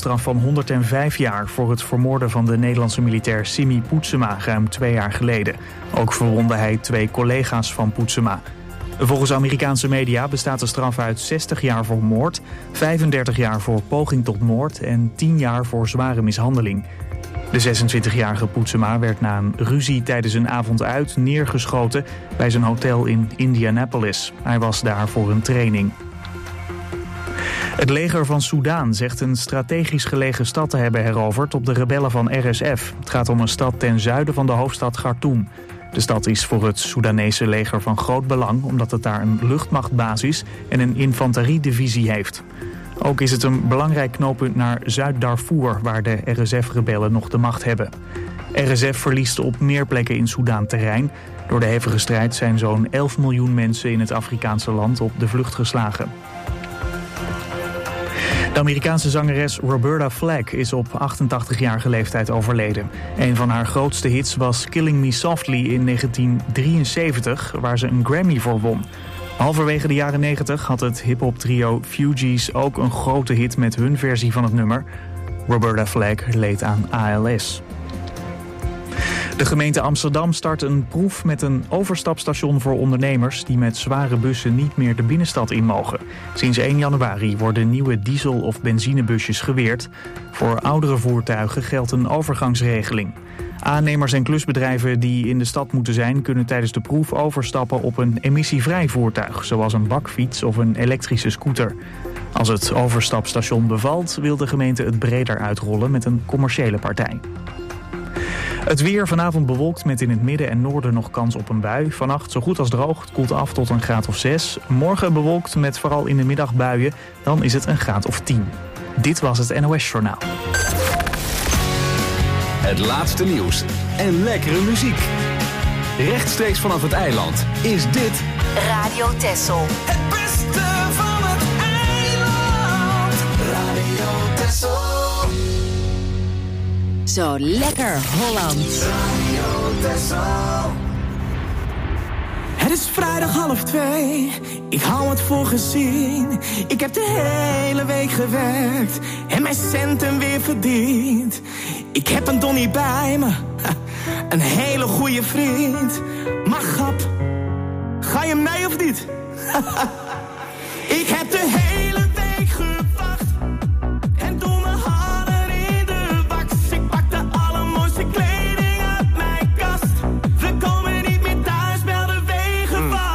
celstraf van 105 jaar... voor het vermoorden van de Nederlandse militair Simi Poetsema ruim 2 jaar geleden. Ook verwondde hij 2 collega's van Poetsema. Volgens Amerikaanse media bestaat de straf uit 60 jaar voor moord... 35 jaar voor poging tot moord en 10 jaar voor zware mishandeling. De 26-jarige Poetsema werd na een ruzie tijdens een avond uit neergeschoten... bij zijn hotel in Indianapolis. Hij was daar voor een training. Het leger van Soedan zegt een strategisch gelegen stad te hebben heroverd op de rebellen van RSF. Het gaat om een stad ten zuiden van de hoofdstad Khartoum. De stad is voor het Soedanese leger van groot belang... omdat het daar een luchtmachtbasis en een infanteriedivisie heeft. Ook is het een belangrijk knooppunt naar Zuid-Darfur... waar de RSF-rebellen nog de macht hebben. RSF verliest op meer plekken in Soedan terrein. Door de hevige strijd zijn zo'n 11 miljoen mensen in het Afrikaanse land op de vlucht geslagen. De Amerikaanse zangeres Roberta Flack is op 88-jarige leeftijd overleden. Een van haar grootste hits was Killing Me Softly in 1973, waar ze een Grammy voor won. Halverwege de jaren 90 had het hip-hop trio Fugees ook een grote hit met hun versie van het nummer. Roberta Flack leed aan ALS. De gemeente Amsterdam start een proef met een overstapstation voor ondernemers... die met zware bussen niet meer de binnenstad in mogen. Sinds 1 januari worden nieuwe diesel- of benzinebusjes geweerd. Voor oudere voertuigen geldt een overgangsregeling. Aannemers en klusbedrijven die in de stad moeten zijn... kunnen tijdens de proef overstappen op een emissievrij voertuig... zoals een bakfiets of een elektrische scooter. Als het overstapstation bevalt, wil de gemeente het breder uitrollen met een commerciële partij. Het weer vanavond bewolkt met in het midden en noorden nog kans op een bui. Vannacht zo goed als droog, het koelt af tot een graad of 6. Morgen bewolkt met vooral in de middag buien, dan is het een graad of 10. Dit was het NOS Journaal. Het laatste nieuws en lekkere muziek. Rechtstreeks vanaf het eiland is dit Radio Texel. Het beste van het eiland. Radio Texel. Zo lekker Holland. Radio Texel. Het is vrijdag 1:30, ik hou het voor gezien. Ik heb de hele week gewerkt en mijn centen weer verdiend. Ik heb een Donnie bij me, een hele goede vriend. Maar grap, ga je mee of niet? Ik heb de hele week gewacht en doe me handen in de wax. Ik pak de allermooiste kleding uit mijn kast. We komen niet meer thuis, bel de wegenwacht.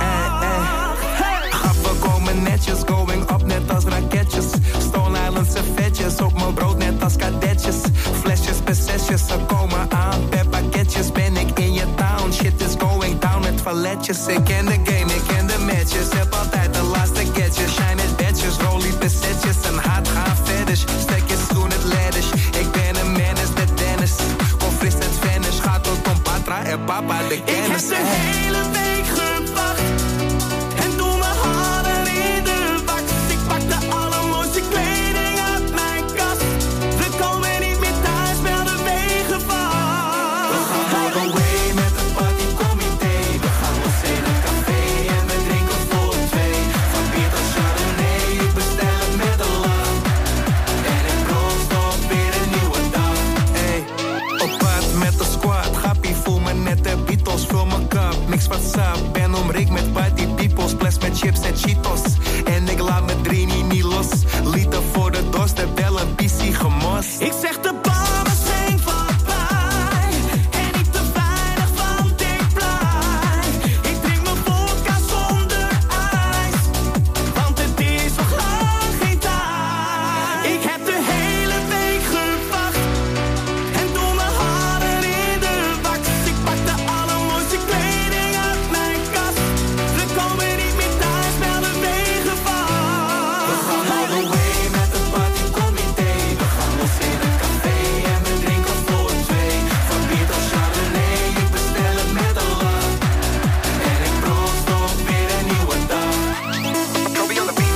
Hey. Grappen komen netjes, going up net als raketjes. Stone Island servetjes, op mijn brood net als kadetjes. Flesjes, besesjes, ze komen aan per pakketjes. Ben ik in je town, shit is going down met valetjes. Ik ken de game, ik ken de matches. Heb altijd de laatste gadgets. Shine het bedjes, rollie bezetjes. En hard gaan verder, stekjes doen het ledders. Ik ben een menace, de Dennis. Kom fris het vanish, gaat tot om Patra en papa de kennis. Ik heb de hele week gewacht en doe me handen in de wax. Ik pak de allermooiste kleding uit mijn kast. We komen niet meer thuis, bel de wegenwacht. We gaan all the way met een partycomité. We gaan los in een café en we drinken voor 2. Van bier tot chardonnay, ik bestel het met een lach. En ik proost op weer een nieuwe dag. Hey, op pad met de squad, gappie, voel me net de Beatles. Vul mijn cup, mix wat sap, ben omringd met party peoples. Bless met chips en Cheetos, en ik laat mijn drie niet los. Liter voor de dorst, en wel een pissie gemos. Ik zeg de bar schenk wat bij en niet te weinig, want ik blij. Ik drink mijn vodka zonder ijs, want het is nog lang geen tijd. Ik heb de hele week gewacht en doe me handen in de wax. Ik pak de allermooiste kleding uit mijn kast. We komen niet meer thuis, bel de wegenwacht. We gaan all the way met een partycomité. We gaan los in een café en we drinken voor 2. Van bier tot chardonnay, ik bestel het met een lach. En ik proost op weer een nieuwe dag. Kobe on the beat.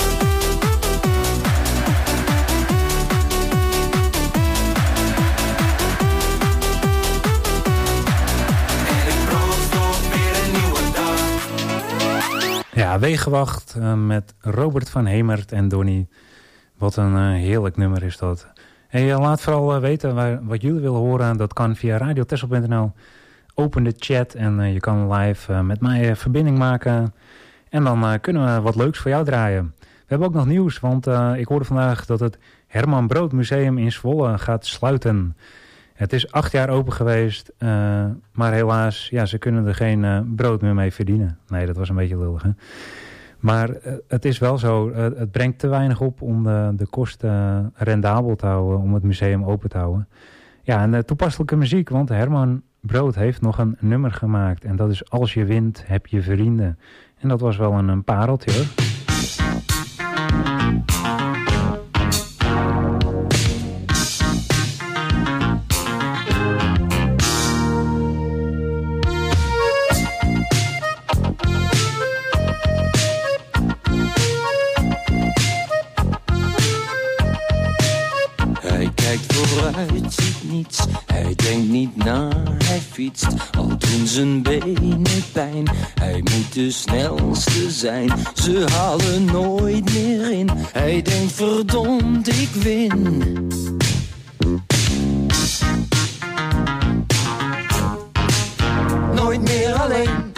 En ik proost op weer een nieuwe dag. Ja, Wegenwacht met Robert van Hemert en Donnie. Wat een heerlijk nummer is dat. Hey, laat vooral weten wat jullie willen horen. Dat kan via radiotessel.nl. Open de chat en je kan live met mij verbinding maken. En dan kunnen we wat leuks voor jou draaien. We hebben ook nog nieuws, want ik hoorde vandaag dat het Herman Brood Museum in Zwolle gaat sluiten. Het is 8 jaar open geweest, maar helaas, ja, ze kunnen er geen brood meer mee verdienen. Nee, dat was een beetje lullig, hè? Maar het is wel zo, het brengt te weinig op om de kosten rendabel te houden, om het museum open te houden. Ja, en toepasselijke muziek, want Herman Brood heeft nog een nummer gemaakt. En dat is Als je wint, heb je vrienden. En dat was wel een pareltje, hoor. Hij kijkt vooruit, ziet niets. Hij denkt niet na, hij fietst. Al doen zijn benen pijn. Hij moet de snelste zijn. Ze halen nooit meer in. Hij denkt verdomd, ik win. Nooit meer alleen.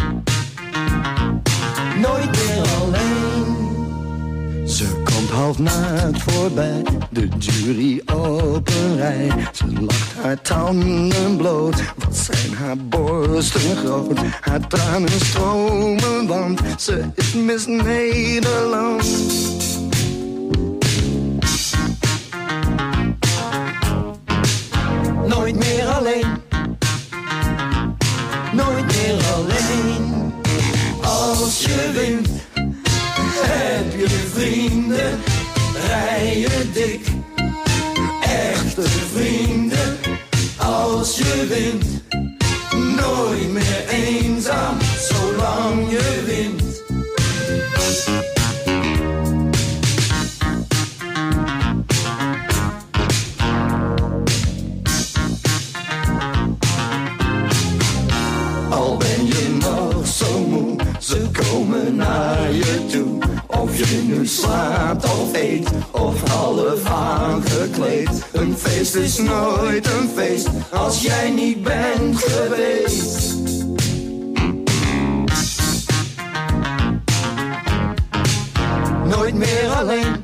Nooit meer alleen. Ze komt half naakt voorbij, de jury op een rij. Ze lacht haar tanden bloot, wat zijn haar borsten groot. Haar tranen stromen, want ze is Miss Nederland. Nooit meer alleen. Nooit meer alleen. Als je wint, heb je vrienden, rijden dik. Echte vrienden, als je wint. Nooit meer eenzaam, zolang je wint. Al ben je nog zo moe, ze komen naar je toe. Of je nu slaapt of eet, of half aangekleed. Een feest is nooit een feest, als jij niet bent geweest. Nooit meer alleen.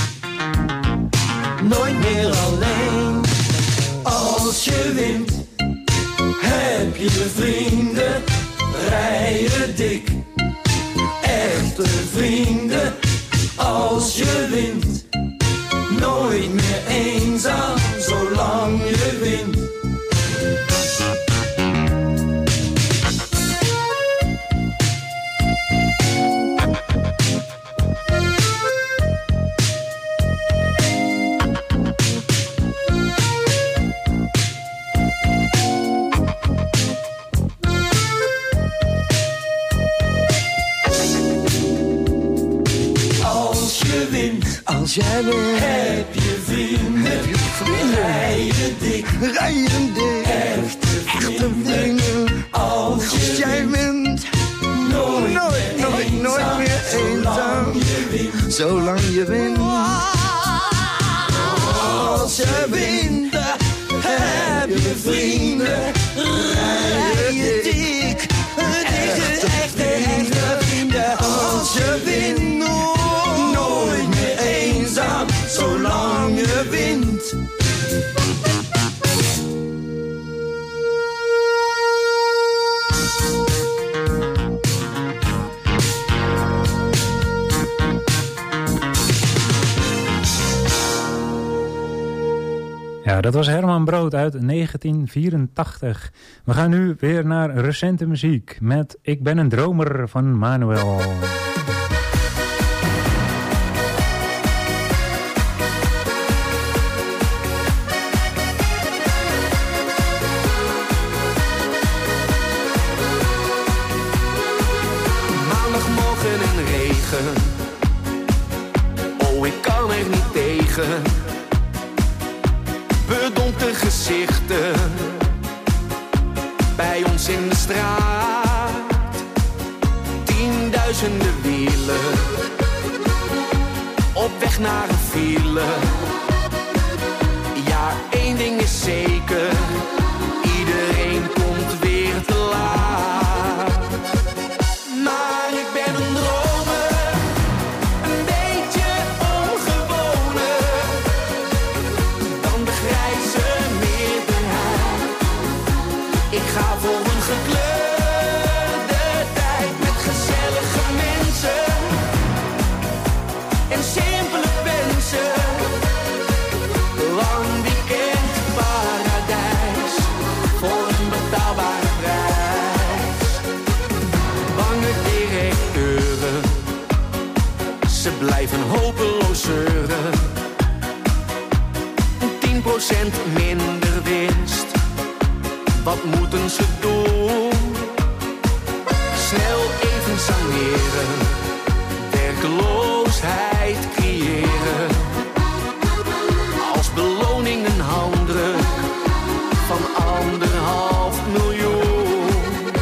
Nooit meer alleen. Als je wint, heb je vrienden, rijden dik. Echte vrienden, als je wint. Nooit meer eenzaam, zolang je wint. Als jij wint, heb je vrienden, rijden dik, echte vrienden. Als jij wint, nooit meer eenzaam, zolang je wint. Als je wint, heb je vrienden, rijden dik, echte vrienden. Als je wint, zolang je wint. Ja, dat was Herman Brood uit 1984. We gaan nu weer naar recente muziek met Ik ben een dromer van Manuel. Oh, ik kan er niet tegen. Bedompte gezichten bij ons in de straat. 10.000 wielen op weg naar een file. Ja, één ding is zeker, iedereen komt weer te laat. Maar ik ben een dromer, een beetje ongewone, dan de grijze meerderheid. Ik ga voor een gekleurde tijd met gezellige mensen en simpele wensen. Lang weekend paradijs voor een betaalbare prijs. Bange directeuren, ze blijven hopeloos zeuren. 10% minder winst, wat moeten ze doen? Snel even saneren, werkloosheid creëren. Als beloning een handdruk van 1,5 miljoen.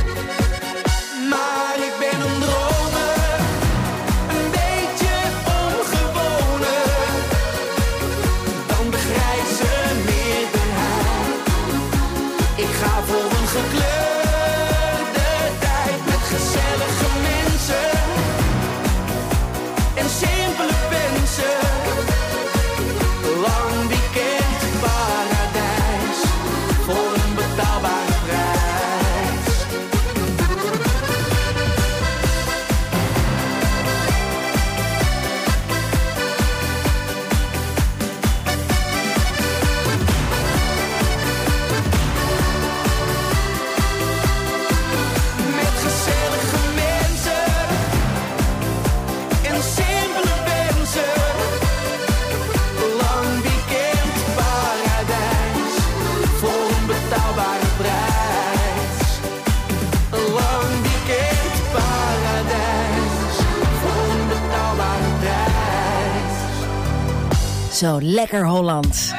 Maar ik ben een dromer, een beetje ongewone, dan de grijze meerderheid. Ik ga voor een gekleurde tijd met gezellige mensen en simpele wensen. Lang weekend paradijs voor een betaalbare prijs. Met gezellige mensen en simpele wensen. Lang weekend paradijs voor een betaalbare prijs. Lang weekend paradijs voor een betaalbare prijs. Zo lekker Hollands.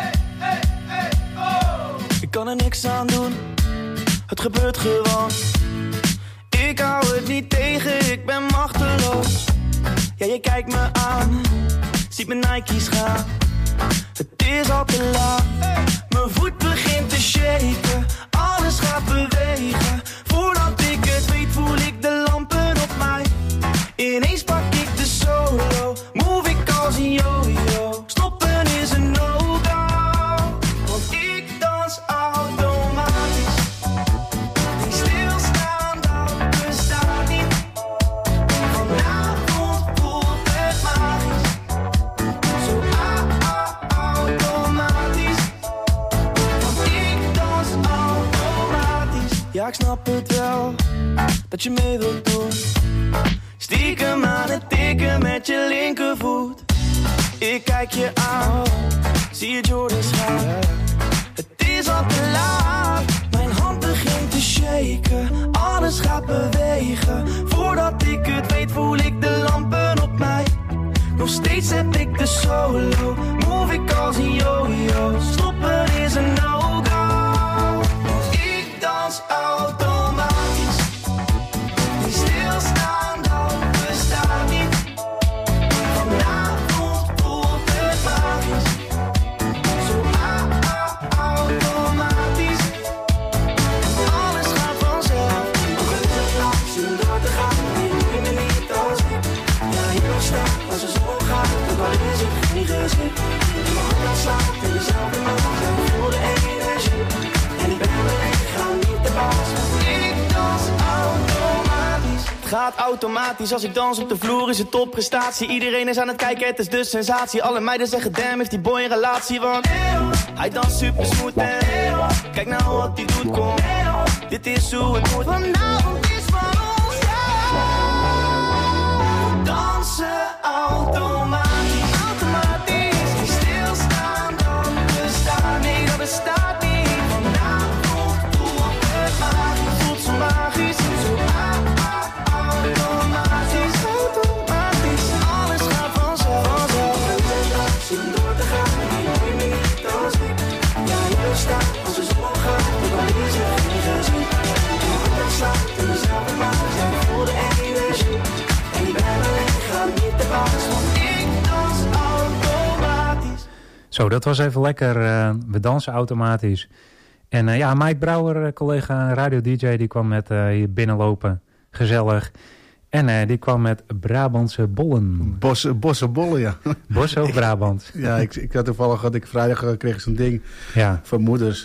Ik kan er niks aan doen, het gebeurt gewoon. Ik hou het niet tegen, ik ben machteloos. Ja, je kijkt me aan, ziet mijn Nike's gaan. Het is al te laat, mijn voet begint te shaken. Alles gaat bewegen, voordat ik het weet voel ik de lampen op mij. Ineens pak ik de solo, move ik als een yo-yo. Stoppen is een no-go, want ik dans automatisch. Die stilstaan, dat bestaat niet. Vanavond voelt het magisch. Zo automatisch. Want ik dans automatisch. Ja, ik snap het wel, dat je mee wilt doen. Stiekem aan het tikken met je linkervoet. Ik kijk je aan, zie je Jordans gaan. Het is al te laat, mijn hand begint te shaken. Alles gaat bewegen, voordat ik het weet voel ik de lampen op mij. Nog steeds heb ik de solo, move ik als een yo-yo. Stoppen is een no-go, want ik dans automatisch. Die stilstaan, dat bestaat niet. Vanavond voelt het magisch. Zo automatisch. Alles gaat vanzelf. Nog een laatst om door te gaan. Die doe je me niet als ik. Ja, hier nog staan als de zon gaat. Ook al is het niet gezicht. En mijn hart slaat in dezelfde maat. En ik voel de energie. En ik ben alleen, ik ga niet de baas. Ik dans automatisch. Het gaat automatisch, als ik dans op de vloer is het topprestatie. Iedereen is aan het kijken, het is de sensatie. Alle meiden zeggen damn, heeft die boy een relatie. Want hij danst super smooth en kijk nou wat hij doet, kom. Dit is hoe het moet. Vanavond is van ons, ja. Dansen automatisch, automatisch. Die stilstaan, dat bestaat, nee dat bestaat niet. Vanavond voelt het magisch, voelt zo magisch. Zo automatisch, automatisch. Alles gaat vanzelf, vanzelf. Zin door te gaan, die doe je me niet als ik. Ja, hier staat als de zon gaat, ook al is het niet gezien. En mijn hart slaat in dezelfde maat, en ik voel de energie. En ik ben alleen, ik ga niet de baas, want ik Zo, dat was even lekker. We dansen automatisch. En Mike Brouwer, collega radio-dj, die kwam met hier binnenlopen. Gezellig. En die kwam met Brabantse bollen. Bossenbollen, ja. Bossen of Brabant? Ja, ik had toevallig, vrijdag kreeg zo'n ding van moeders.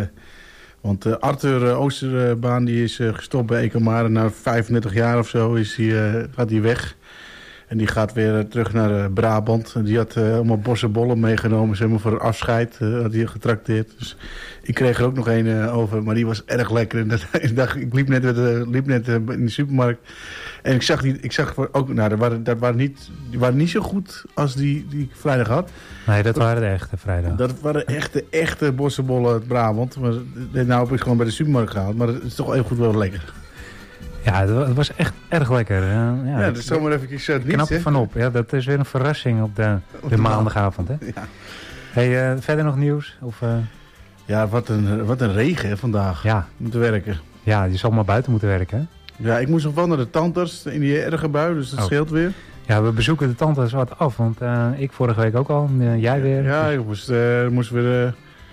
Want Arthur Oosterbaan die is gestopt bij Ecomare. Na 35 jaar of zo gaat hij weg. En die gaat weer terug naar Brabant. En die had allemaal bossenbollen meegenomen. Zeg maar, voor een afscheid had hij getrakteerd. Dus ik kreeg er ook nog een over. Maar die was erg lekker. En ik liep net in de supermarkt. En ik zag ook, nou, die waren niet zo goed als die ik vrijdag had. Nee, dat waren de echte vrijdag. Dat waren echte bossenbollen uit Brabant. Maar nou heb ik gewoon bij de supermarkt gehaald. Maar het is toch even goed wel lekker. Ja, het was echt erg lekker. Ja, dat is zomaar even knap van op. Ja, dat is weer een verrassing op de maandagavond. Hè? Ja. Hey, verder nog nieuws? Of, Ja, wat een regen hè, vandaag. Ja. Moeten werken. Ja, je zal maar buiten moeten werken. Hè? Ja, ik moest nog wel naar de tandarts in die erge bui, dus dat scheelt weer. Ja, we bezoeken de tandarts wat af, want ik vorige week ook al. Jij weer? Ja, ik moest weer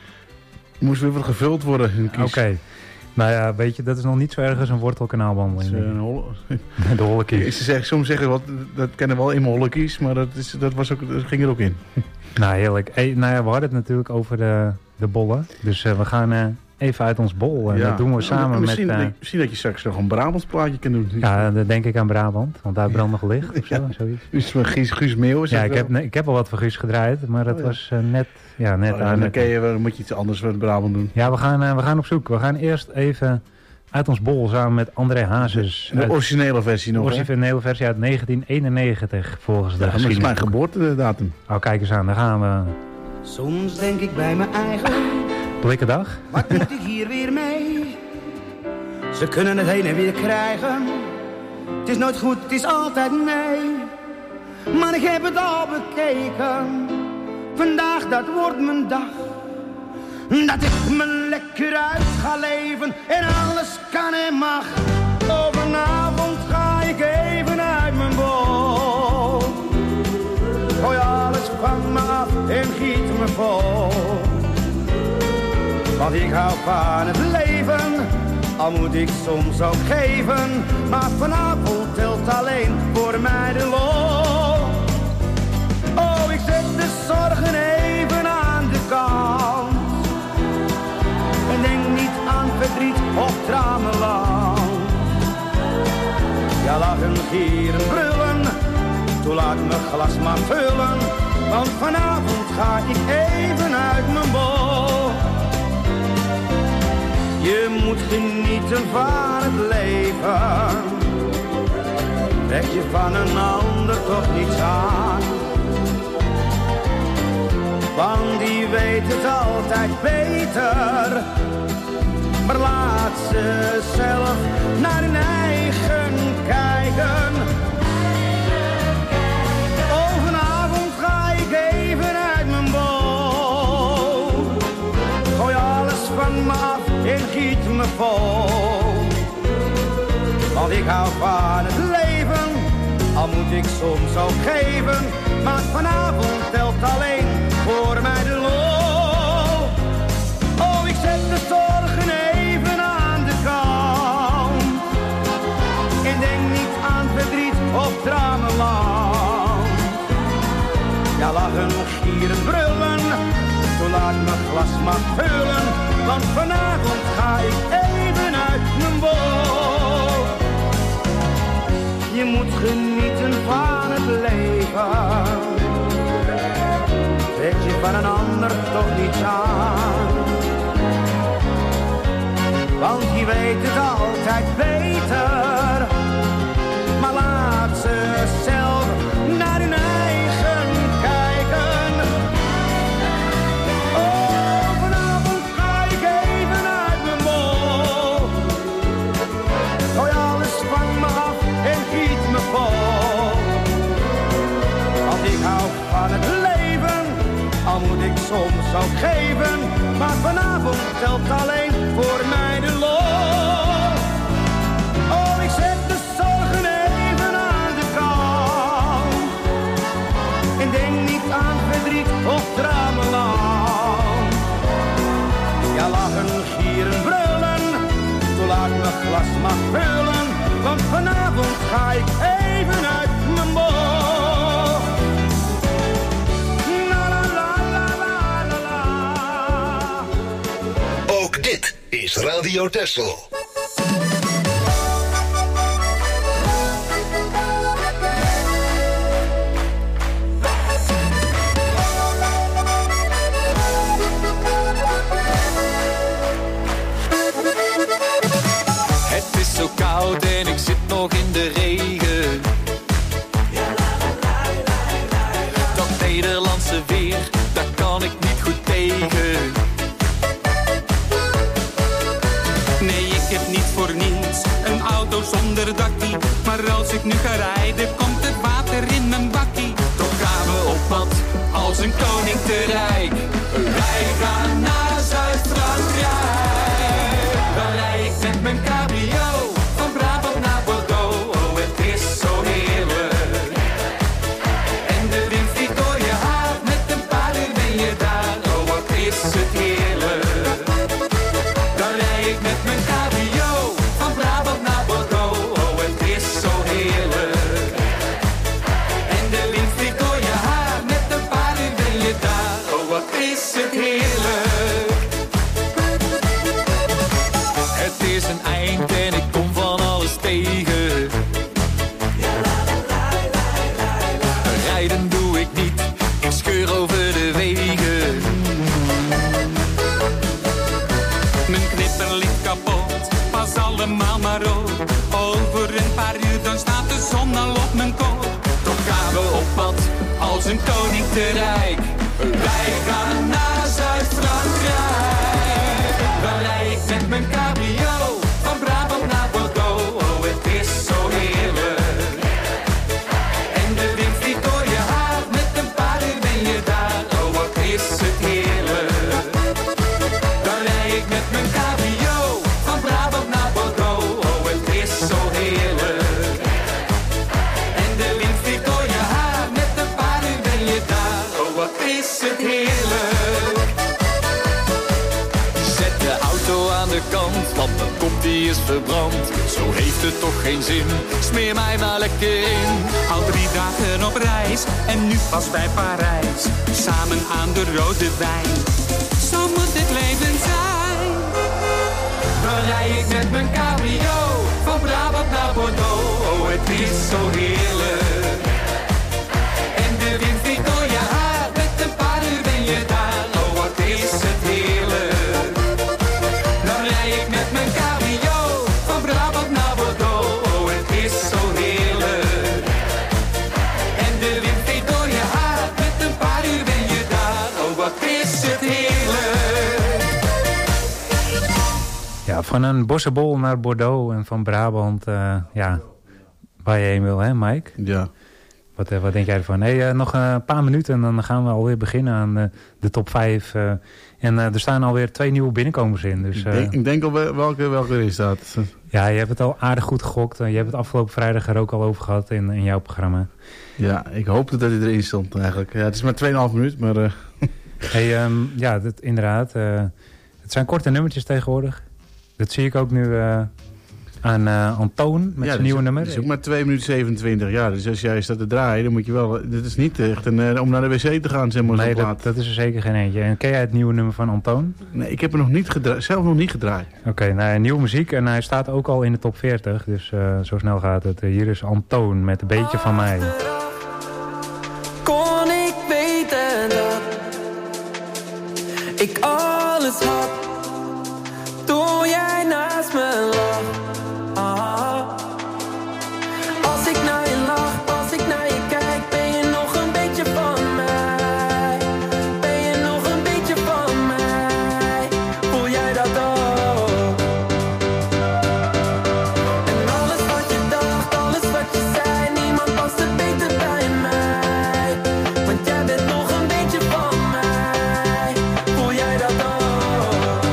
wat gevuld worden in de kies. Oké. Nou ja, weet je, dat is nog niet zo erg als een wortelkanaalbehandeling. De hollekies. Soms zeggen dat kennen we wel in mijn hollekies, maar dat ging er ook in. Nou, heerlijk. Hey, we hadden het natuurlijk over de bollen. Dus we gaan even uit ons bol. En dat doen we samen misschien met... Misschien dat je straks nog een Brabants plaatje kan doen. Ja, dan denk ik aan Brabant. Want daar brandt nog licht of zo, zoiets. Dus van Guus Meeuwis. Ja, ik heb al wat voor Guus gedraaid. Maar dat was net aan. Dan moet je iets anders met Brabant doen. Ja, we gaan op zoek. We gaan eerst even uit ons bol samen met André Hazes. De originele versie nog, De originele versie uit 1991 volgens de geschiedenis. Dat is mijn geboortedatum. Oh, kijk eens aan. Daar gaan we. Soms denk ik bij mijn eigen... Blikkendag. Wat moet ik hier weer mee? Ze kunnen het heen en weer krijgen. Het is nooit goed, het is altijd nee. Maar ik heb het al bekeken. Vandaag, dat wordt mijn dag. Dat ik me lekker uit ga leven. En alles kan en mag. Overavond ga ik even uit mijn bol. Gooi alles van me af en giet me vol. Want ik hou van het leven, al moet ik soms ook geven. Maar vanavond telt alleen voor mij de lol. Oh, ik zet de zorgen even aan de kant. En denk niet aan verdriet of tramenland. Ja, lachen, gieren, brullen, toen laat mijn glas maar vullen. Want vanavond ga ik even uit mijn bol. Je moet genieten van het leven. Trek je van een ander toch niets aan. Want die weet het altijd beter. Maar laat ze zelf naar hun eigen kijken. Oh, vanavond ga ik even uit mijn bol. Gooi alles van me af en giet me vol. Want ik hou van het leven, al moet ik soms ook geven. Maar vanavond telt alleen voor mij de lol. Oh, ik zet de zorgen even aan de kant. En denk niet aan verdriet of dramenland. Ja, lachen, gieren, brullen, toen laat mijn glas maar vullen. Want vanavond ga ik even uit mijn bol. Je moet genieten van het leven. Trek je van een ander toch niets aan. Want je weet het altijd beter. Maar laat ze zelf naar hun eigen kijken. Oh, vanavond ga ik even uit mijn bol. Gooi alles van me af en giet me vol. Want ik hou van het leven, al moet ik soms ook geven. Maar vanavond telt alleen voor mij de lol. Oh, ik zet de zorgen even aan de kant. En denk niet aan verdriet of dramenland. glas mag vullen, want vanavond ga ik even uit mijn bol. La la la la la la la. Ook dit is Radio Texel. Het is zo koud en ik zit nog in de regen. Dat Nederlandse weer, daar kan ik niet goed tegen. Nee, ik heb niet voor niets een auto zonder dakkie. Maar als ik nu ga rijden, komt het water in mijn bakkie. Toch gaan we op pad als een koning te rijk. Wij gaan naar Zuid-Frankrijk. Dan rij ik met mijn cabrio van Brabant naar Bordeaux. Oh, het is zo heerlijk. En de wind vliegt door je haar, met een paar uur ben je daar. Oh, wat is het heerlijk. Dan rij ik met mijn cabrio van Brabant naar Bordeaux. Oh, het is zo heerlijk. En de wind vliegt door je haar, met een paar uur ben je daar. Oh, wat is het heerlijk. Het is een eind en ik kom van alles tegen. Rijden doe ik niet, ik scheur over de wegen. Mijn knipper ligt kapot, pas allemaal maar op. Over een paar uur dan staat de zon al op mijn kop. Toch gaan we op pad als een koning te rijk. Wij gaan naar Zuid-Frankrijk. Dan rij ik met mijn cabrio van Brabant naar Bordeaux. Oh, het is zo heerlijk. En de wind vliegt door je haar, met een paar uur ben je daar. Oh, wat is het heerlijk. Dan rij ik met mijn cabrio van Brabant naar Bordeaux. Oh, het is zo heerlijk. En de wind vliegt door je haar, met een paar uur ben je daar. Oh, wat is het heerlijk. Zet de auto aan de kant, want mijn kop die is verbrand. Zo heeft het toch geen zin, smeer mij maar lekker in. Al 3 dagen op reis en nu pas bij Parijs. Samen aan de rode wijn, zo moet het leven zijn. Dan rij ik met mijn cabrio van Brabant naar Bordeaux. Oh, het is zo heerlijk. En de wind vliegt door je haar, met een paar uur ben je daar. Oh, wat is het heerlijk. Dan rij ik met mijn cabrio van Brabant naar Bordeaux. Oh, het is zo heerlijk. En de wind vliegt door je haar, met een paar uur ben je daar. Oh, wat is het heerlijk. Ja, van een bossenbol naar Bordeaux en van Brabant, ja, waar je heen wil, hè Mike? Ja. Wat denk jij ervan? Hey, nog een paar minuten en dan gaan we alweer beginnen aan de top 5. En er staan alweer 2 nieuwe binnenkomers in. Dus, ik denk al welke er is dat. Ja, je hebt het al aardig goed gegokt. Je hebt het afgelopen vrijdag er ook al over gehad in jouw programma. Ja, ik hoopte dat hij erin stond eigenlijk. Ja, het is maar 2,5 minuut, maar... Hey, ja, inderdaad. Het zijn korte nummertjes tegenwoordig. Dat zie ik ook nu aan Antoon met zijn nieuwe nummer. Het is ook maar 2 minuten 27. Ja, dus als jij staat te draaien, dan moet je wel... Dit is niet echt om naar de wc te gaan, zeg maar. Nee, dat is er zeker geen eentje. En ken jij het nieuwe nummer van Antoon? Nee, ik heb hem zelf nog niet gedraaid. Oké, nou, nieuwe muziek en hij staat ook al in de top 40. Dus zo snel gaat het. Hier is Antoon met Een beetje van mij. Kon ik weten dat ik alles had toen jij naast me lag. Als ik naar je lach, als ik naar je kijk, ben je nog een beetje van mij. Ben je nog een beetje van mij. Voel jij dat ook? En alles wat je dacht, alles wat je zei, niemand past er beter bij mij. Want jij bent nog een beetje van mij. Voel jij dat ook?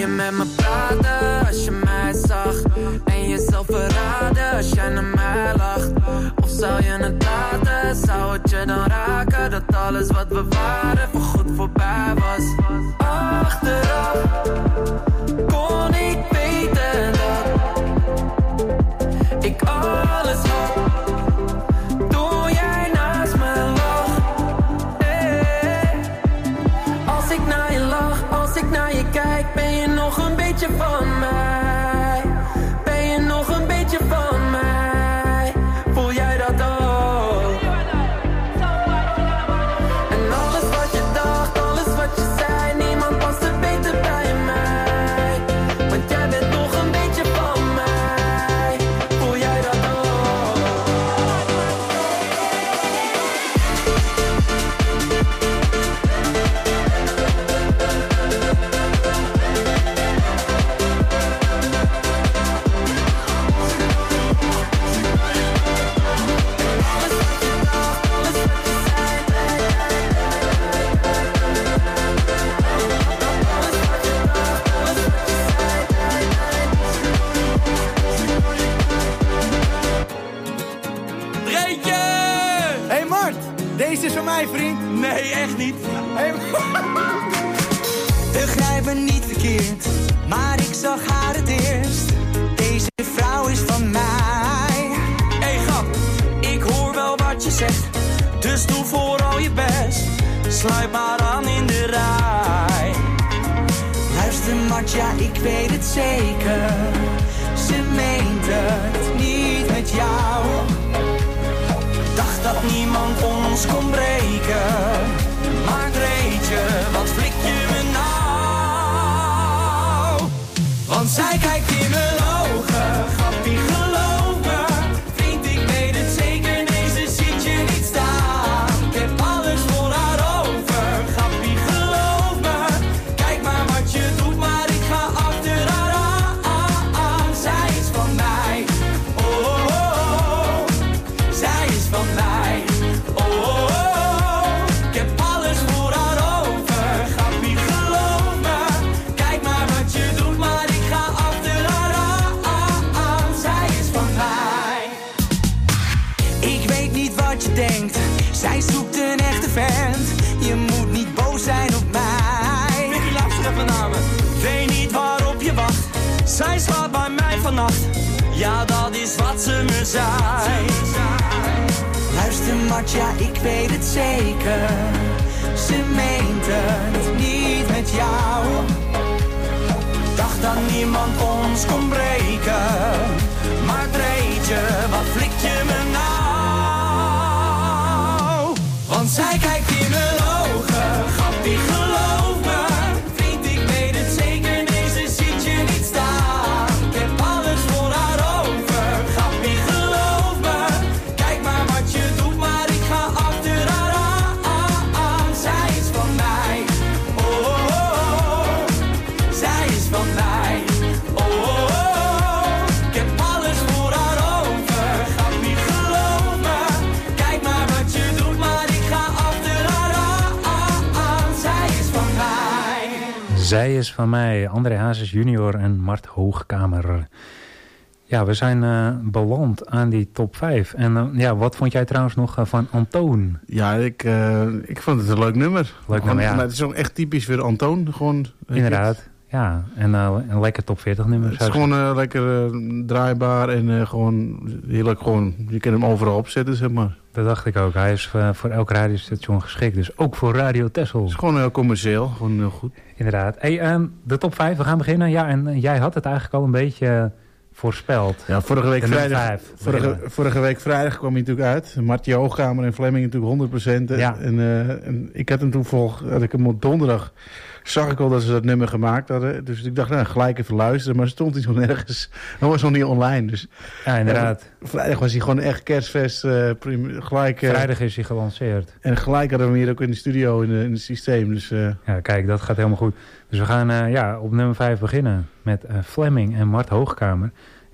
je met me praten als je mij zag? En jezelf verraden als jij naar mij lacht? Of zou je het laten? Zou het je dan raken dat alles wat we waren voorgoed voorbij was? Achteraf kon ik weten dat ik alles had toen jij naast me lag. Hey. Als ik naar je lach, als ik naar je kijk, ben je nog een beetje van mij? Ben je nog een beetje van mij? Voel jij dat ook? En alles wat je dacht, alles wat je zei, niemand past er beter bij mij. Want jij bent nog een beetje van mij. Voel jij dat ook? Dreetje! Hey Mart, deze is van mij, vriend. Nee, echt niet. Hey, Begrijp me niet verkeerd, maar ik zag haar het eerst. Deze vrouw is van mij. hey grap, ik hoor wel wat je zegt, dus doe vooral je best. Sluit maar aan in de rij. Luister Mart, ja ik weet het zeker. Ze meent het niet met jou. Dacht dat niemand ons kon breken. Maar Dreetje, wat flik je me nou? Want zij kijkt in mijn ogen, grappie geloof me. Vriend, ik weet het zeker, nee ze ziet je niet staan. Ik heb alles voor haar over, grappie geloof me. Kijk maar wat je doet, maar ik ga achter haar aan. Zij is van mij, oh, oh, oh. Zij is van mij, oh, oh, oh. Ik heb alles voor haar over, grappie geloof me. Kijk maar wat je doet, maar ik ga achter haar aan. Zij is van mij. Ik weet niet wat je denkt, zij zoekt een echte vent. Je moet niet boos zijn op mij. Vicky, luister even naar me. Weet niet waarop je wacht, zij slaat bij mij vannacht. Ja, dat is wat ze me zei. Luister Mart, ja ik weet het zeker. Ze meent het niet met jou. Dacht dat niemand ons kon breken. Maar Dreetje, wat flik je me nou? Want zij kijkt in mijn ogen, grappie geloof me. Vriend, ik weet het zeker, nee ze ziet je niet staan. Ik heb alles voor haar over, grappie geloof me. Kijk maar wat je doet, maar ik ga achter haar aan. Zij is van mij, oh, oh, oh. Zij is van mij, oh, oh, oh. Ik heb alles voor haar over, grappie geloof me. Kijk maar wat je doet, maar ik ga achter haar aan. Zij is van mij. Zij is van mij, André Hazes junior en Mart Hoogkamer. Ja, we zijn beland aan die top 5. En ja, wat vond jij trouwens nog van Antoon? Ja, ik vond het een leuk nummer. Leuk nummer, ja. Maar het is ook echt typisch weer Antoon. Gewoon, Inderdaad, ja. En een lekker top 40 nummer. Het is gewoon lekker draaibaar en gewoon heerlijk. Gewoon, je kan hem overal opzetten, zeg maar. Dat dacht ik ook. Hij is voor elk radiostation geschikt. Dus ook voor Radio Texel. Het is gewoon heel commercieel. Gewoon heel goed. Inderdaad. Hey, de top 5, we gaan beginnen. Ja, en jij had het eigenlijk al een beetje voorspeld. Ja, vorige week vrijdag kwam hij natuurlijk uit. Martje Hoogkamer en Fleming natuurlijk 100%. Ja. En ik had hem toen had ik hem op donderdag zag ik al dat ze dat nummer gemaakt hadden. Dus ik dacht, nou, gelijk even luisteren. Maar stond hij zo nergens. Hij was nog niet online. Dus, ja, inderdaad. Vrijdag was hij gewoon echt kerstfest. Gelijk, vrijdag is hij gelanceerd. En gelijk hadden we hem hier ook in de studio, in het systeem. Dus, ja, kijk, dat gaat helemaal goed. Dus we gaan op nummer 5 beginnen met Fleming en Mart Hoogkamer.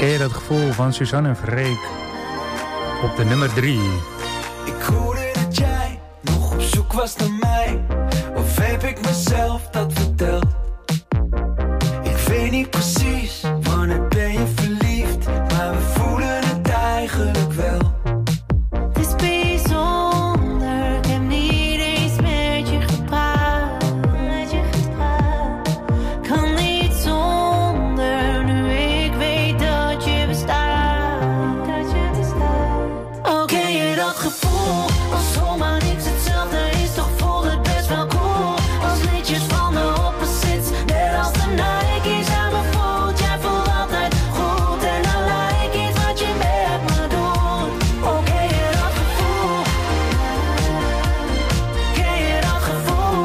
Ken je dat gevoel van Suzanne en Freek op de nummer 3? Ik hoorde dat jij nog op zoek was naar mij. Of heb ik mezelf dat verteld? Ik weet niet precies wanneer ben je verliefd, maar we voelen het eigenlijk wel. Het is bijzonder, ik heb niet eens met je gepraat. Kan niet zonder, nu ik weet dat je bestaat. Oh, ken je dat gevoel? Als zomaar niks hetzelfde is, toch voelt het best wel cool. Als liedjes van de opposites, net als de Nike's aan mijn voet. Jij voelt altijd goed en dan lijkt iets wat je met me doet. Oh, ken je dat gevoel? Ken je dat gevoel?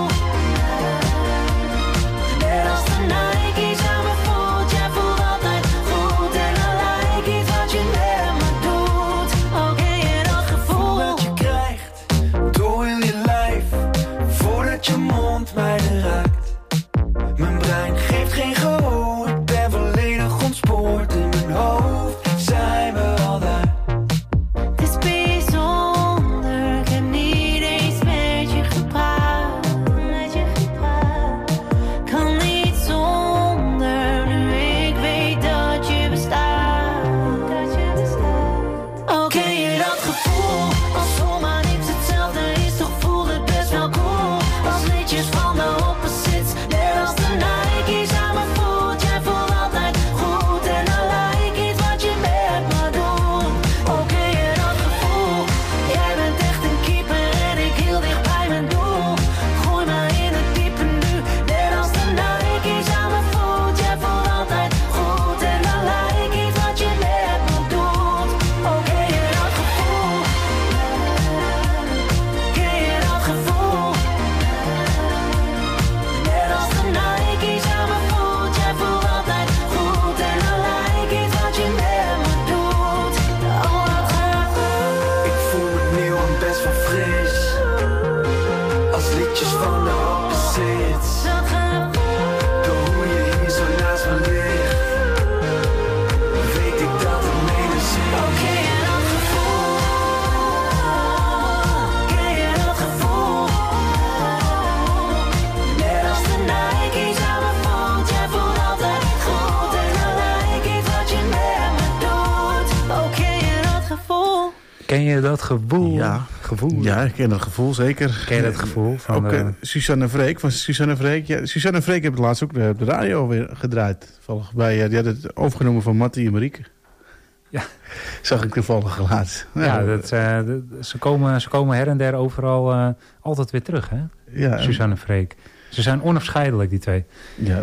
Net als de Nike's aan mijn voet. Jij voelt altijd goed en dan lijkt iets wat je met me doet. Oh, ken je dat gevoel? Dat je krijgt door heel je lijf, voordat je mond mij raakt. Mijn brein geeft geen gehoor, ik ben volledig ontspoord. In mijn hoofd zijn we al daar. Het is bijzonder, ik heb niet eens met je gepraat. Kan niet zonder, nu ik weet dat je bestaat. Oh, ken je dat gevoel? Als zomaar niks hetzelfde is, toch voelt het best wel cool. Als liedjes van de opposites, net als de Nike's aan mijn voet. Jij voelt altijd goed en dan lijkt iets wat je met me doet. Oh, ken je dat gevoel? Jij bent echt een keeper en ik heel dicht bij mijn doel. Gooi me in het diepe nu, net als de Nike's aan mijn voet. Jij voelt altijd goed en dan lijkt iets wat je met me doet. Oh, ken je dat gevoel? Ken je dat gevoel? Net als de Nike's aan mijn voet. Jij voelt altijd goed en dan lijkt iets wat je met me doet. Oh, wat gaat Ik voel het nieuw en best wel fris, als liedjes van de opposites. Door hoe je hier zo naast me ligt, weet ik dat het mede zit. Oh, ken je dat gevoel? Ken je dat gevoel? Net als de Nike's aan mijn voet. Jij voelt altijd goed en dan lijkt iets wat je met me doet. Oh, ken je dat gevoel? Ken je dat gevoel? Ja. Gevoel? Ja, ik ken dat gevoel, zeker. Ken je dat gevoel? Van ook Suzanne en Freek, van Suzanne en Freek. Ja, Suzanne en Freek hebben het laatst ook op de radio weer gedraaid. Volgens mij, die had het overgenomen van Mattie en Marieke. Ja. Zag ik toevallig laatst. Ja, ze komen her en der overal altijd weer terug, hè? Ja, Suzanne en Freek. Ze zijn onafscheidelijk, die twee. Ja,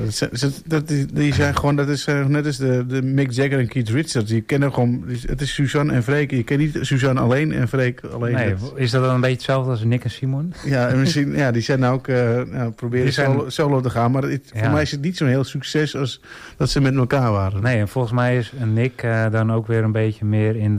die zijn gewoon, dat is net als de Mick Jagger en Keith Richards. Die kennen gewoon, het is Suzanne en Freek. Je kent niet Suzanne alleen en Freek alleen. Nee, is dat dan een beetje hetzelfde als Nick en Simon? Ja, en misschien, ja, die zijn nou ook proberen solo te gaan. Maar voor mij is het niet zo'n heel succes als dat ze met elkaar waren. Nee, en volgens mij is Nick dan ook weer een beetje meer in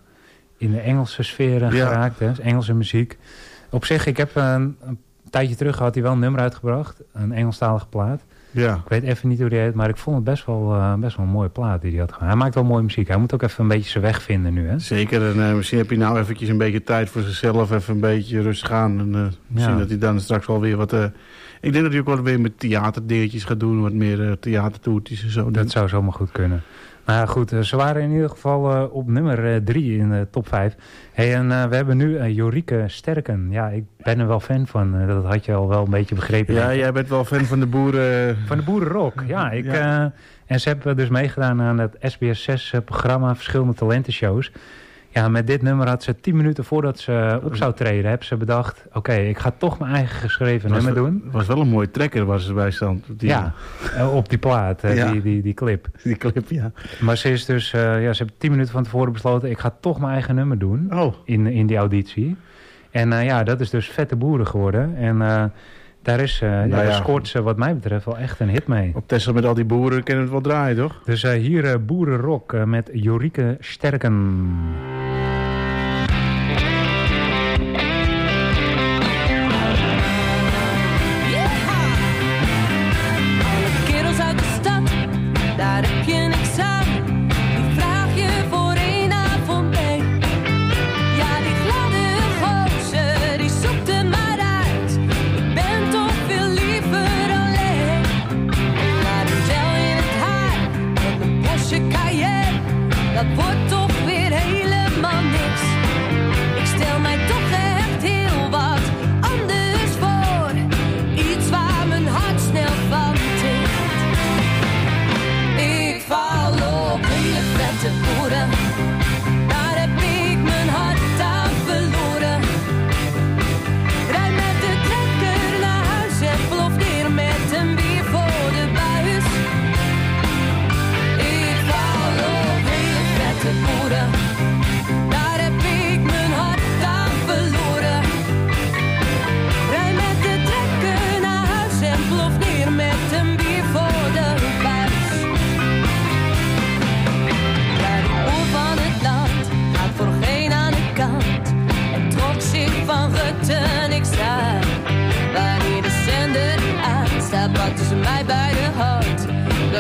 de Engelse sfeer geraakt. Hè? Dus Engelse muziek. Op zich, ik heb een tijdje terug had hij wel een nummer uitgebracht. Een Engelstalige plaat. Ja. Ik weet even niet hoe die heet, maar ik vond het best wel een mooie plaat die hij had. Hij maakt wel mooie muziek. Hij moet ook even een beetje zijn weg vinden nu. Hè? Zeker. En misschien heb je nou eventjes een beetje tijd voor zichzelf. Even een beetje rustig aan. En misschien dat hij dan straks wel weer wat... ik denk dat hij ook wel weer met theaterdingetjes gaat doen. Wat meer theatertoertjes en zo. Dat zou zomaar goed kunnen. Nou ja, goed, ze waren in ieder geval op nummer 3 in de top 5. Hey, en we hebben nu Jorike Sterken. Ja, ik ben er wel fan van. Dat had je al wel een beetje begrepen. Ja, jij bent wel fan van de boeren... Van de boerenrock, ja. En ze hebben dus meegedaan aan het SBS6-programma Verschillende Talentenshows. Ja, met dit nummer had ze 10 minuten voordat ze op zou treden, hebben ze bedacht... Oké, ik ga toch mijn eigen geschreven nummer doen. Het was wel een mooie trekker waar ze bij stond. Ja, op die plaat, die clip. Die clip, ja. Maar ze is dus, ze hebben 10 minuten van tevoren besloten... ik ga toch mijn eigen nummer doen in die auditie. En dat is dus Vette Boeren geworden. En daar scoort ze wat mij betreft wel echt een hit mee. Op Texel met al die boeren kunnen we het wel draaien, toch? Dus hier Boerenrock met Jorike Sterken. Kerels uit de stad, daar heb je niks aan. Die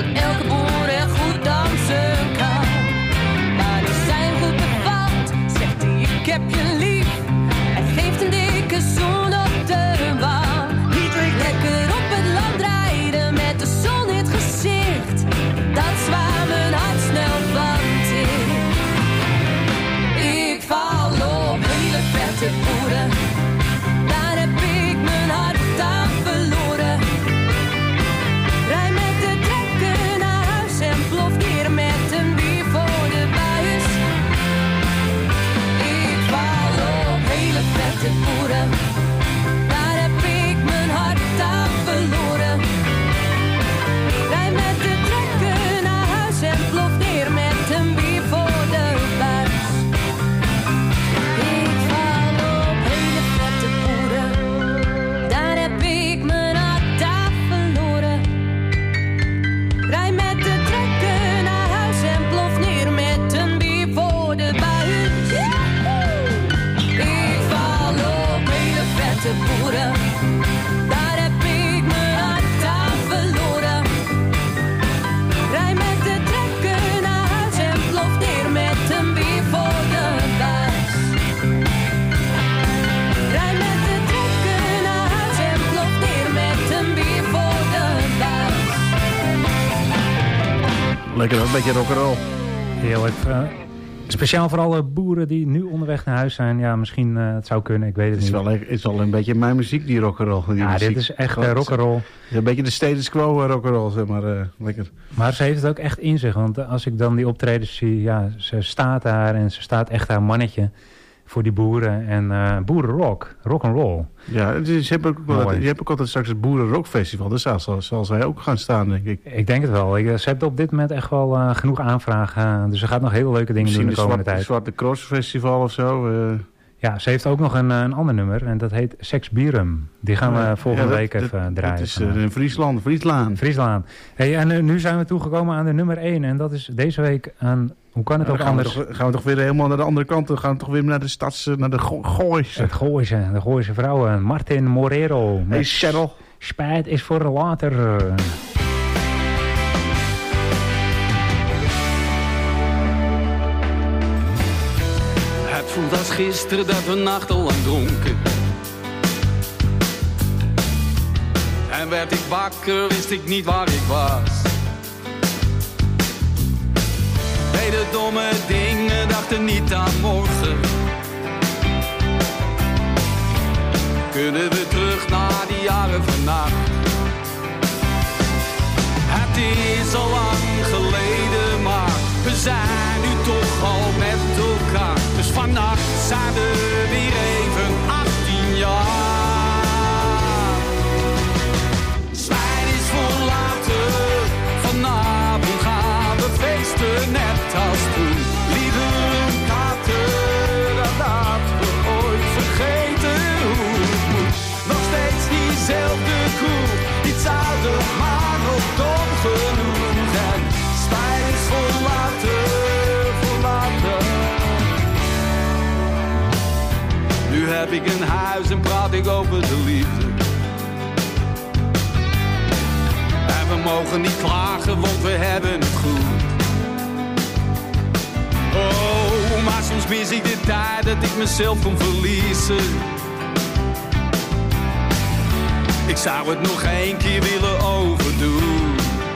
dat elke boer er goed dansen kan. Maar als zijn goed bevalt, zegt hij ik heb je lief. Hij geeft een dikke zoen op de wang. Lekker op het land rijden met de zon in het gezicht. Dat is waar mijn hart snel van tikt. Ik val op hele vette boeren. Daar heb ik mijn hart aan verloren. Rij met de trekker naar huis en plof neer met een bier voor de buis. Ik val op hele vette boeren. Daar heb ik mijn hart aan verloren. Rij met de trekker naar huis en plof neer met een bier voor de buis. Ik val op hele vette boeren. Daar heb ik mijn hart aan verloren. Rij met de trekker naar huis en plof neer met een bier voor de buis. Ik val op hele vette boeren. Daar heb ik mijn hart aan verloren. Rij met de trekker naar huis en plof neer met een bier voor de buis. Rij met de trekker naar huis en plof neer met een bier voor de buis. Lekker, een beetje rock'n'roll. Heerlijk. Speciaal voor alle boeren die nu onderweg naar huis zijn. Ja, misschien het zou kunnen, ik weet het niet. Het is wel een beetje mijn muziek, die rock'n'roll. Ja, dit is echt rock'n'roll. Een beetje de status quo rock'n'roll, zeg maar. Lekker. Maar ze heeft het ook echt in zich. Want als ik dan die optredens zie, ja, ze staat daar en ze staat echt haar mannetje voor die boeren. En boerenrock, rock'n'roll. Ja, je hebt ook altijd straks het boerenrockfestival. Dus daar zal zij ook gaan staan, denk ik. Ik denk het wel. Ze heeft op dit moment echt wel genoeg aanvragen. Dus ze gaat nog hele leuke dingen doen de komende tijd. Misschien het Zwarte Cross Festival of zo. Ja, ze heeft ook nog een ander nummer. En dat heet Sex Bierum. Die gaan we volgende week even draaien. Dat is in Friesland. Friesland. Hey, en nu zijn we toegekomen aan de nummer 1. En dat is deze week aan... Hoe kan het ook anders? Gaan we toch weer helemaal naar de andere kant. Dan gaan we toch weer naar de naar de Gooise. De Gooise vrouwen. Martin Morero. Hey Cheryl. Spijt is voor later. Het voelt als gisteren dat we nachtenlang dronken. En werd ik wakker, wist ik niet waar ik was. Deden domme dingen, dachten niet aan morgen. Kunnen we terug naar die jaren vannacht? Het is al lang geleden, maar we zijn nu toch al met elkaar. Dus vannacht zijn we weer even 18 jaar. Spijt is voor later, vanavond gaan we feesten net als toen. Liever een kater dan dat we ooit vergeten hoe het moet. Nog steeds diezelfde kroeg, iets ouder maar nog dom genoeg. En spijt is voor later, voor later. Nu heb ik een huis en praat ik over de liefde. En we mogen niet klagen, want we hebben het goed. Oh, maar soms mis ik de tijd dat ik mezelf kon verliezen. Ik zou het nog 1 keer willen overdoen.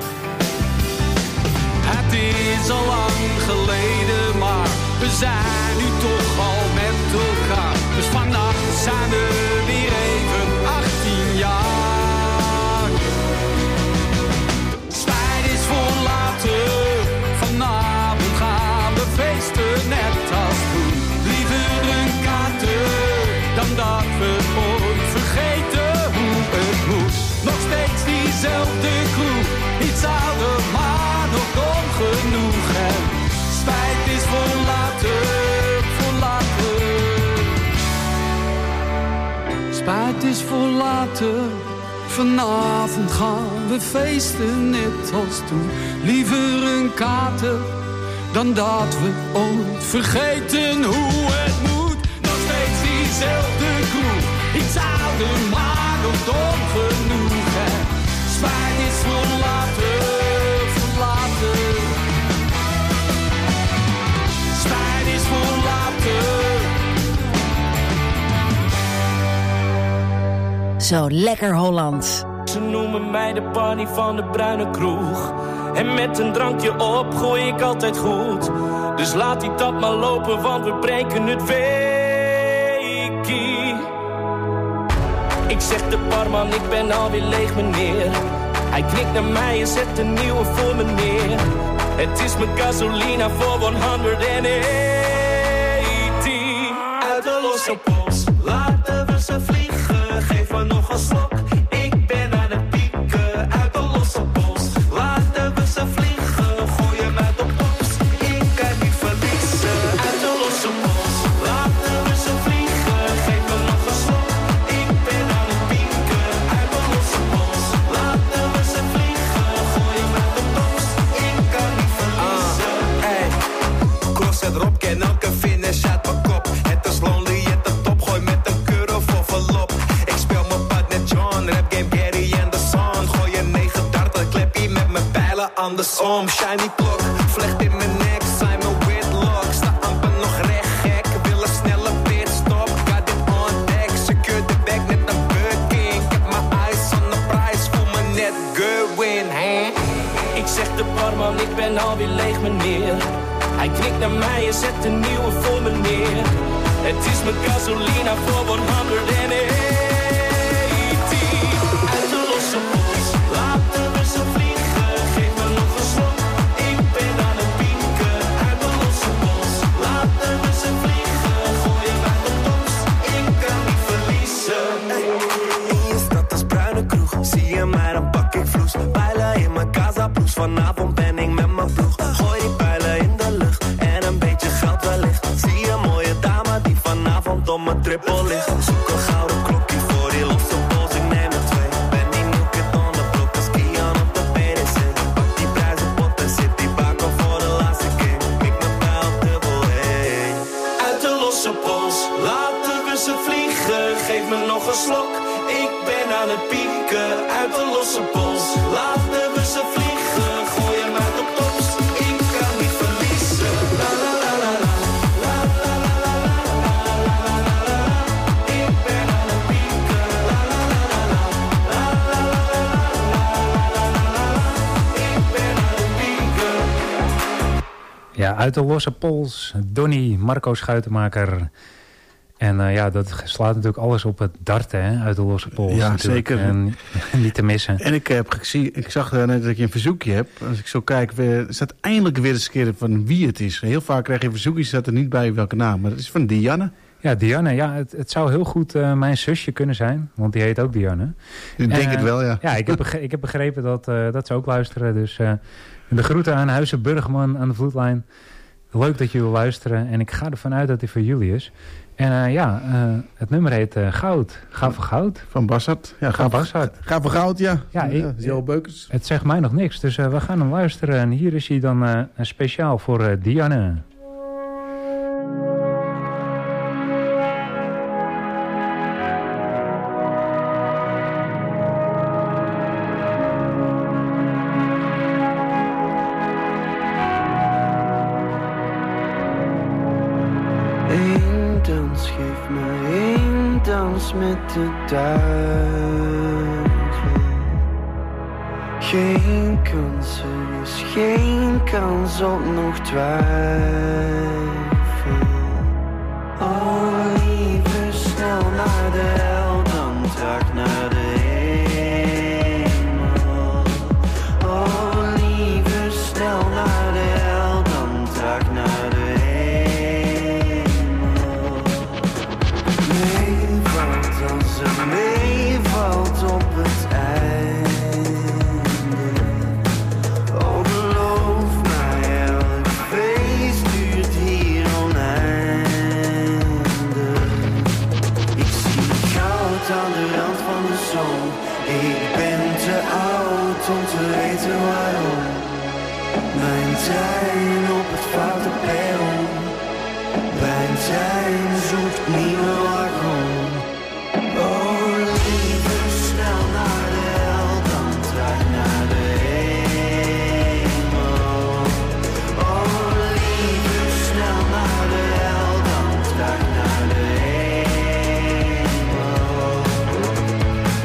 Het is al lang geleden, maar we zijn nu toch al met elkaar. Dus vannacht zijn we weer even 18 jaar. Spijt is voor later, vanavond gaan we feesten net als toen. Liever een kater dan dat we ooit vergeten hoe het moet. Nog steeds diezelfde kroeg, iets ouder maar nog dom genoeg. En spijt is voor later, voor later. Spijt is voor later, vanavond gaan we feesten net als toen. Liever een kater dan dat we ooit vergeten hoe het moet. Nog steeds diezelfde kroeg, iets ouder maar nog dom genoeg. En spijt is voor later, Zo lekker Hollands. Ze noemen mij de Barney van de bruine kroeg. En met een drankje op gooi ik altijd goed. Dus laat die tap maar lopen, want we breken het weekie. Ik zeg de barman, ik ben alweer leeg meneer. Hij knikt naar mij en zet een nieuwe voor me neer. Het is mijn gasolina voor 180. Uit de losse pols, laten we ze vliegen. Geef me nog een slok, ik ben aan het pieken. Uit de losse pols, laten we ze vliegen. Gooi hem uit de pols, ik kan niet verliezen. Uit de losse pols, laten we ze vliegen. Geef me nog een slok, ik ben aan het pieken. Uit de losse pols, laten we ze vliegen. Gooi hem uit de pols, ik kan niet verliezen. Cross het erop, ken elke finish uit mijn kop. Het is lonely at the top, gooi met een curve of een lop. Ik speel mijn pad net John, rap game Gary en de Son. Gooi een 9-darter, kleppie met mijn pijlen andersom. Shiny klok, vlecht in mijn nek, zijn mijn whitlock. Sta amper nog recht gek, wil een snelle pitstop. Got it on deck, secure the bag net een Burger King. Ik heb mijn eyes on the prize, voel me net Gerwin, hè? Ik zeg de barman, ik ben alweer leeg meneer. Hij knikt naar mij en zet een nieuwe voor me neer. Het is mijn gasolina voor 180. Uit de losse pols, laten we ze vliegen. Geef me nog een slok, ik ben aan het pieken. Uit de losse pols, laten we ze vliegen. Gooi hem uit de pols, ik kan niet verliezen. In je stad als bruine kroeg, zie je mij dan pak ik vloes. Pijlen in mijn casa plus, vanavond ben ik met mijn ploeg. Gooi die pijlen in de lucht en een beetje geld wellicht. Zie je een mooie dame die vanavond om mijn triple ligt. Zoek een gouden klokje voor die losse pols, ik neem er 2. Ben die nieuw kid on the block, als Kian op de PDC. Pak die prijzen pot en zit die bakken voor de laatste keer. Mik mijn pijl dubbel heen. Uit de losse pols, laten we ze vliegen. Geef me nog een slok, ik ben aan het pieken. Uit de losse pols, laten we ze vliegen. Gooi hem uit de pols, ik kan niet verliezen. La la la la la, la la la la la, la la la la la. Ik ben aan het pieken. La la la la la, la la la la la, la la la la la. Ik ben aan het pieken. Ja, uit de losse pols. Donnie, Marco Schuitenmaker. En ja, dat slaat natuurlijk alles op het darten, hè, uit de losse pols. Ja, natuurlijk. zeker. En niet te missen. En ik zag net dat je een verzoekje hebt. Als ik zo kijk, er staat eindelijk weer eens een keer van wie het is. Heel vaak krijg je verzoekjes, staat er niet bij welke naam. Maar dat is van Dianne. Ja, Dianne. Ja, het zou heel goed mijn zusje kunnen zijn. Want die heet ook Dianne. Ik denk het wel, ja. Ja, ik heb begrepen dat ze ook luisteren. Dus de groeten aan Huizen Burgman aan de vloedlijn. Leuk dat jullie luisteren. En ik ga ervan uit dat die voor jullie is. En het nummer heet Goud. Ga voor Goud. Van Bassard. Ja, Ga Bassard. Ga voor Goud, ja. Ja, Jo Beukers. Het zegt mij nog niks. Dus we gaan hem luisteren. En hier is hij dan speciaal voor Dianne. Eén dans, geef me één dans met de duivel. Geen kans, er is geen kans op nog twijfel. Oh, liever snel naar de hel dan traag naar de hemel. Oh, liever snel naar de hel dan traag naar de hemel. Meevalt als er meevalt op het einde. Oh, geloof mij, elk feest duurt hier oneindig. Ik zie goud aan de rand van de zon. Ik ben te oud om te weten waarom. Mijn trein op het foute perron. Mijn trein zoekt nieuwe wagon. Oh, liever snel naar de hel dan traag naar de hemel. Oh, liever snel naar de hel dan traag naar de hemel.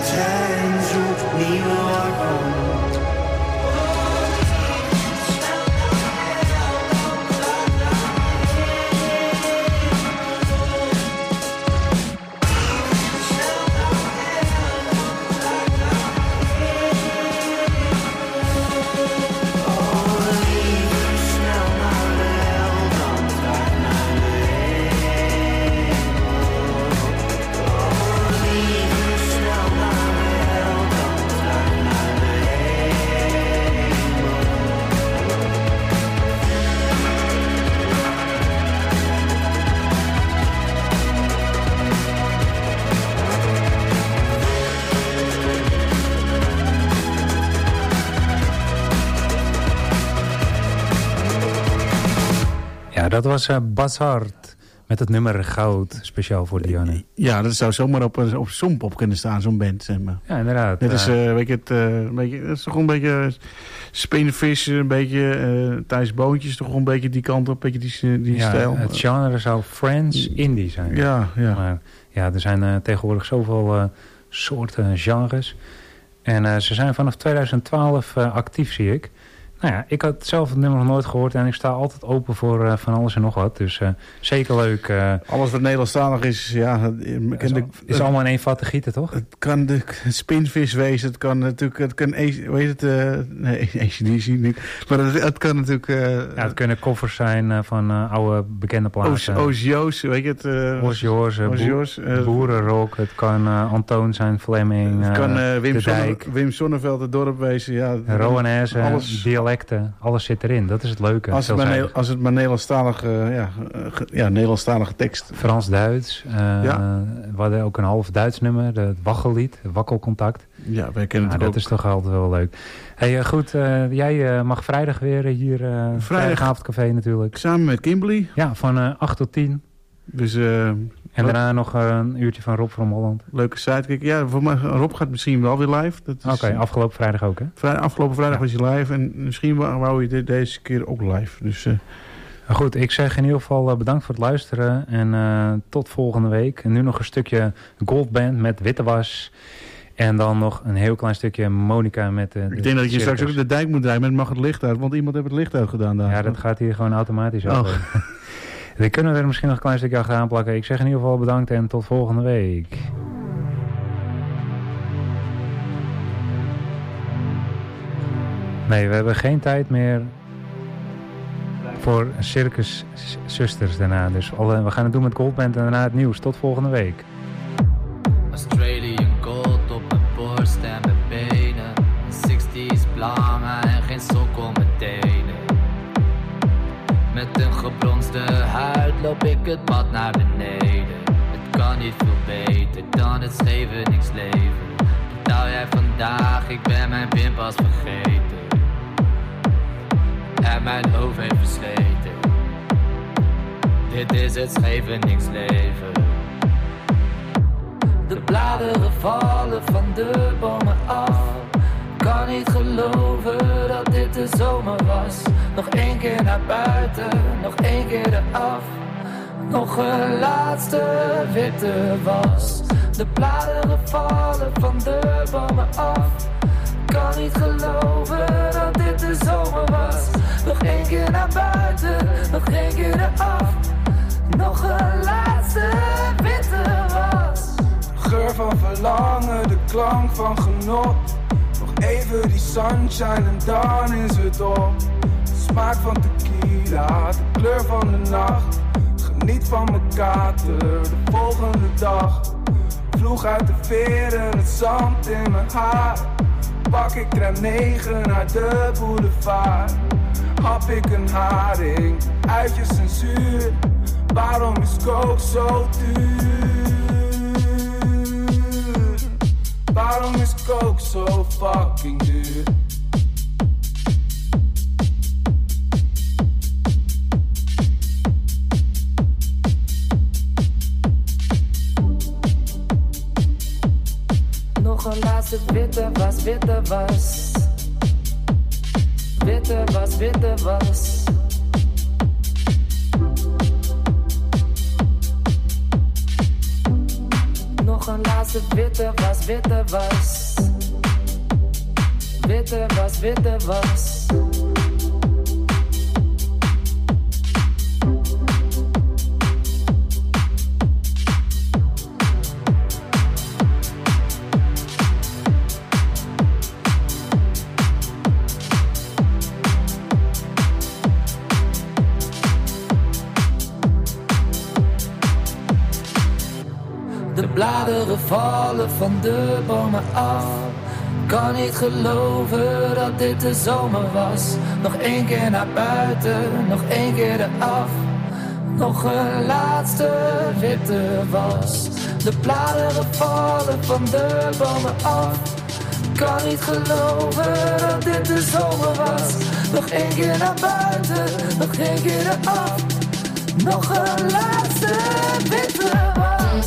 trein zoekt nieuwe wagon. Dat was Bas Hart met het nummer Goud, speciaal voor Dionne. Ja, dat zou zomaar op Songpop kunnen staan, zo'n band. Zeg maar. Ja, inderdaad. Dit is, weet je, het is toch een beetje Spinnenvis, een beetje Thijs Boontjes, toch een beetje die kant op, een beetje die stijl. Het genre zou French indie zijn. Ja. Maar ja, er zijn tegenwoordig zoveel soorten genres. En ze zijn vanaf 2012 actief, zie ik. Nou ja, ik had zelf het nummer nog nooit gehoord en ik sta altijd open voor van alles en nog wat. Dus zeker leuk. Alles wat Nederlandstalig is, ja... is allemaal in één vat te gieten, toch? Het kan de spinvis wezen, het kan natuurlijk... Het kan, hoe heet het? Nee, ACDC niet. Maar het kan natuurlijk... het kunnen koffers zijn van oude bekende plaatsen. Ozios, weet je het? Ozios, Boerenrock. Het kan Antoon zijn, Fleming, het kan Wim Sonneveld, het dorp wezen. Ja, Rowanese, dialect. Alles zit erin, dat is het leuke. Als het maar Nederlandstalige tekst. Frans-Duits. We hadden ook een half Duits nummer, het Waggellied, Wakkelcontact. Ja, wij kennen het ook. Dat is toch altijd wel leuk. Hey, goed, jij mag vrijdag weer hier, Vrijdagavondcafé natuurlijk. Samen met Kimberly. Ja, van 8 tot 10. Dus... en daarna nog een uurtje van Rob from Holland. Leuke sidekick. Ja, voor mij, Rob gaat misschien wel weer live. Oké, afgelopen vrijdag ook, hè? Afgelopen vrijdag was hij live. En misschien wou je deze keer ook live. Dus, goed, ik zeg in ieder geval bedankt voor het luisteren. En tot volgende week. En nu nog een stukje Goldband met Witte Was. En dan nog een heel klein stukje Monica met ik denk dat je straks ook de dijk moet draaien met Mag het licht uit. Want iemand heeft het licht uitgedaan daar. Ja, dat gaat hier gewoon automatisch over. Dan kunnen we er misschien nog een klein stukje achteraan plakken. Ik zeg in ieder geval bedankt en tot volgende week. Nee, we hebben geen tijd meer voor Circus Zusters daarna. Dus we gaan het doen met Goldband en daarna het nieuws. Tot volgende week. Australian gold op mijn borst en mijn benen. 60's blangen en geen sok om mijn tenen. Met een gebronste huid loop ik het pad naar beneden. Het kan niet veel beter dan het Scheveningsleven. Betaal jij vandaag, ik ben mijn pinpas vergeten. En mijn hoofd heeft versleten. Dit is het Scheveningsleven. De bladeren vallen van de bomen af. Kan niet geloven dat dit de zomer was. Nog één keer naar buiten, nog één keer eraf. Nog een laatste witte was. De bladeren vallen van de bomen af. Kan niet geloven dat dit de zomer was. Nog één keer naar buiten, nog één keer eraf. Nog een laatste witte was. Geur van verlangen, de klank van genot. Nog even die sunshine en dan is het op. De smaak van tequila, de kleur van de nacht. Geniet van mijn kater, de volgende dag. Vloeg uit de veren, het zand in mijn haar. Pak ik tram 9 naar de boulevard. Hap ik een haring, uitjes en zuur. Waarom is coke zo duur? Waarom is coke zo fucking duur? Nog een laatste witte was, witte was. Witte was, witte was. Nog Nog een laatste witte was, witte was. Witte was, witte was. De bladeren vallen van de bomen af. Kan niet geloven dat dit de zomer was. Nog één keer naar buiten, nog één keer eraf. Nog een laatste witte was. De bladeren vallen van de bomen af. Kan niet geloven dat dit de zomer was. Nog één keer naar buiten, nog één keer eraf. Nog een laatste witte was.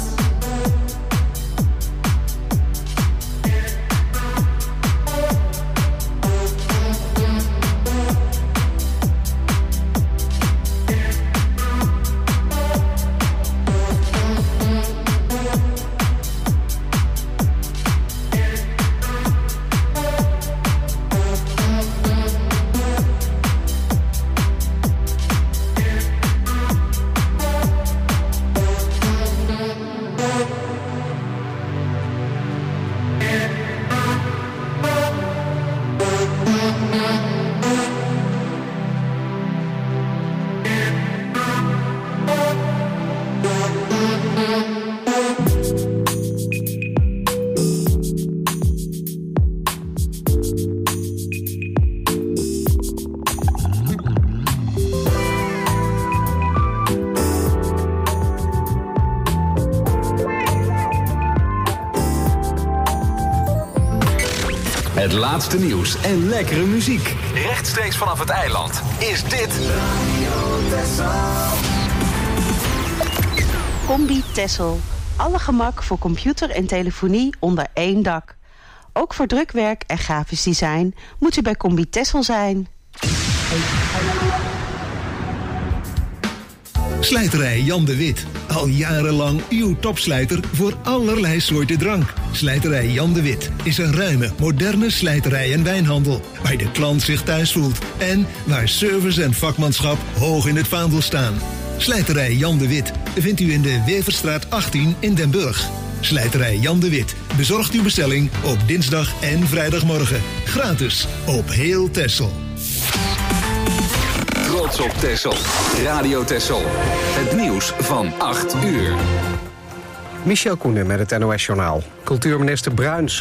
Het laatste nieuws en lekkere muziek. Rechtstreeks vanaf het eiland is dit Radio Texel. Combi Texel. Alle gemak voor computer en telefonie onder één dak. Ook voor drukwerk en grafisch design moet u bij Combi Texel zijn. Slijterij Jan de Wit. Al jarenlang uw topslijter voor allerlei soorten drank. Slijterij Jan de Wit is een ruime, moderne slijterij en wijnhandel. Waar de klant zich thuis voelt. En waar service en vakmanschap hoog in het vaandel staan. Slijterij Jan de Wit vindt u in de Weverstraat 18 in Den Burg. Slijterij Jan de Wit bezorgt uw bestelling op dinsdag en vrijdagmorgen. Gratis op heel Texel. Trots op Texel. Radio Texel. Het nieuws van 8 uur. Michel Koenen met het NOS-journaal. Cultuurminister Bruins